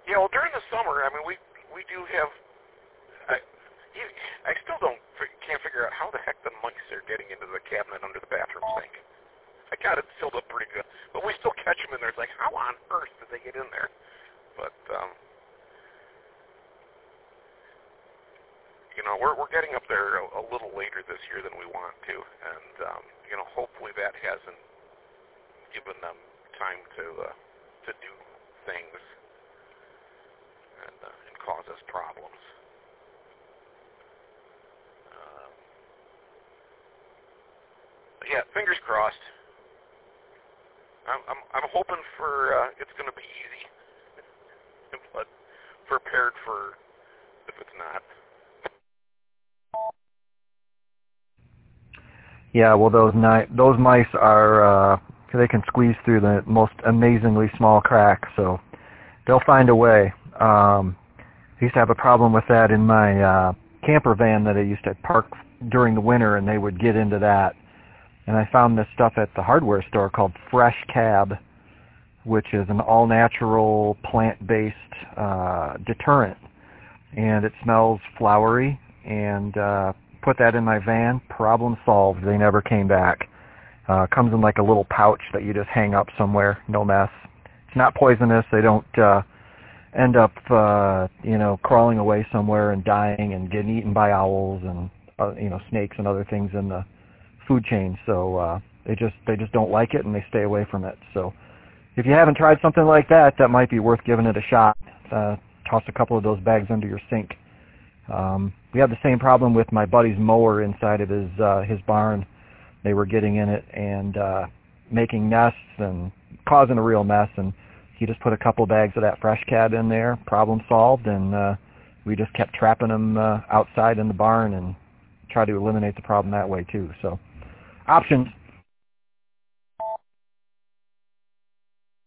Yeah, well, during the summer, I mean, we do have. I still can't figure out how the heck the mice are getting into the cabinet under the bathroom sink. I got it filled up pretty good, but we still catch them in there. It's like, how on earth did they get in there? But you know, we're getting up there a little later this year than we want to, and you know, hopefully that hasn't given them time to do things and cause us problems. Yeah, fingers crossed. I'm hoping for it's going to be easy, but prepared for if it's not. Yeah, well, those mice are they can squeeze through the most amazingly small cracks, so they'll find a way. I used to have a problem with that in my camper van that I used to park during the winter, and they would get into that. And I found this stuff at the hardware store called Fresh Cab, which is an all-natural, plant-based deterrent. And it smells flowery, and put that in my van, problem solved. They never came back. Comes in like a little pouch that you just hang up somewhere, no mess. It's not poisonous. They don't end up, crawling away somewhere and dying and getting eaten by owls and, snakes and other things in the food chain. So they just don't like it, and they stay away from it. So if you haven't tried something like that, that might be worth giving it a shot. Toss a couple of those bags under your sink. We had the same problem with my buddy's mower inside of his barn. They were getting in it and making nests and causing a real mess, and he just put a couple of bags of that Fresh Cab in there, problem solved, and we just kept trapping them outside in the barn and try to eliminate the problem that way too. So options.